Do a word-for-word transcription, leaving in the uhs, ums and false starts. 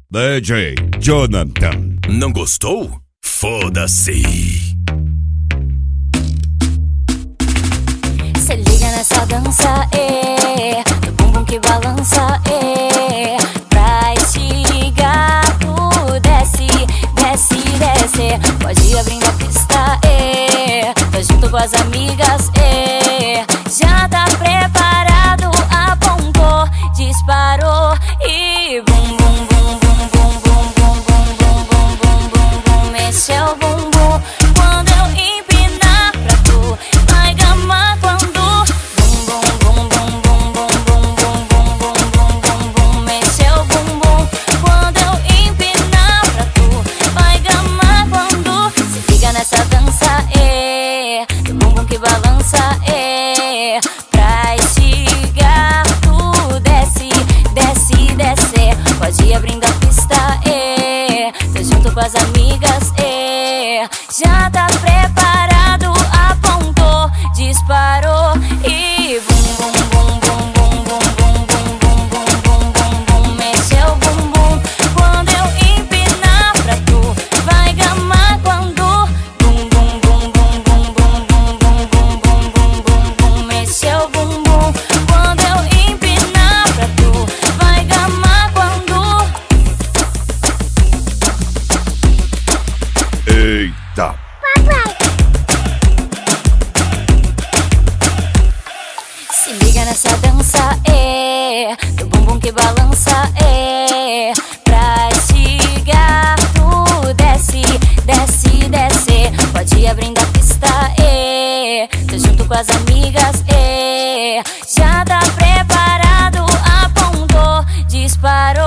D J Jonathan. Não gostou? Foda-se. Se liga nessa dança, é do bumbum que balança, é pra estigar tu desce, desce, desce. Pode ir abrindo a pista, é tá junto com as amigas, é já tá preparado, apontou, disparou e bum bum bum bum bum bum bum bum bum bum bum bum bum. Mexeu o bumbum quando eu empinar pra tu, vai gamar quando bum bum bum bum bum bum bum bum bum bum bum bum. Mexeu o bumbum quando eu empinar pra tu, vai gamar quando. Se liga nessa dança, é do bumbum que balança, é pra estigar tu desce, desce, desce. Pode ir abrindo a pista, é tô junto com as amigas, é já tá preparado, apontou, disparou e bum bum bum bum bum bum bum bum bum bum bum bum bum. Mexeu o bumbum quando eu empinar pra tu, vai gamar quando bum bum bum bum bum bum bum bum bum bum bum bum bum. Mexeu o bumbum quando eu empinar pra tu, vai gamar quando. Eita. Se liga nessa dança, é do bumbum que balança, é pra estigar tu desce, desce, desce. Pode ir abrindo a pista, é tô junto com as amigas, é já tá preparado, apontou, disparou.